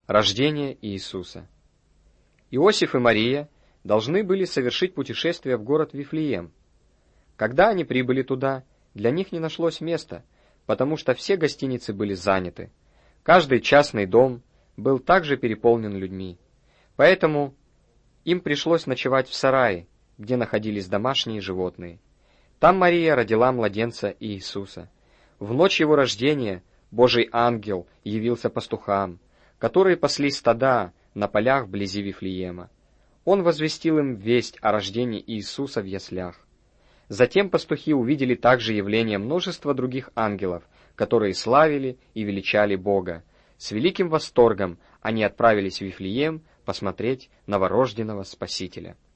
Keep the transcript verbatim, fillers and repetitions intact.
Рождение Иисуса. Иосиф и Мария должны были совершить путешествие в город Вифлеем. Когда они прибыли туда, для них не нашлось места, потому что все гостиницы были заняты. Каждый частный дом был также переполнен людьми. Поэтому им пришлось ночевать в сарае, где находились домашние животные. Там Мария родила младенца Иисуса. В ночь его рождения Божий ангел явился пастухам, которые пасли стада на полях вблизи Вифлеема. Он возвестил им весть о рождении Иисуса в яслях. Затем пастухи увидели также явление множества других ангелов, которые славили и величали Бога. С великим восторгом они отправились в Вифлеем посмотреть новорожденного Спасителя.